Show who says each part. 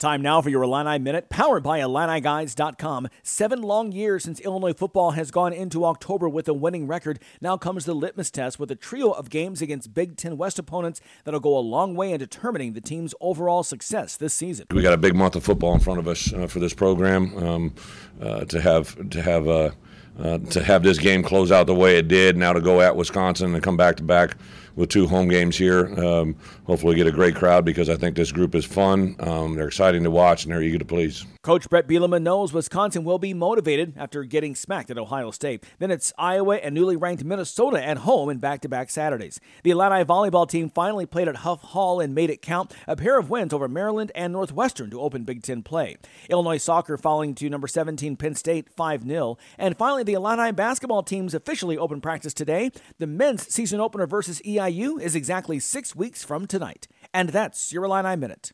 Speaker 1: Time now for your Illini Minute, powered by IlliniGuides.com. 7 long years since Illinois football has gone into October with a winning record. Now comes the litmus test with a trio of games against Big Ten West opponents that'll go a long way in determining the team's overall success this season.
Speaker 2: We got a big month of football in front of us for this program. To have this game close out the way it did, now to go at Wisconsin and come back-to-back with 2 home games here. Hopefully get a great crowd because I think this group is fun. They're exciting to watch, and they're eager to please.
Speaker 1: Coach Brett Bielema knows Wisconsin will be motivated after getting smacked at Ohio State. Then it's Iowa and newly ranked Minnesota at home in back-to-back Saturdays. The Illini volleyball team finally played at Huff Hall and made it count, a pair of wins over Maryland and Northwestern to open Big Ten play. Illinois soccer falling to number 17 Penn State 5-0. And finally, the Illini basketball teams officially open practice today. The men's season opener versus EIU is exactly 6 weeks from tonight. And that's your Illini Minute.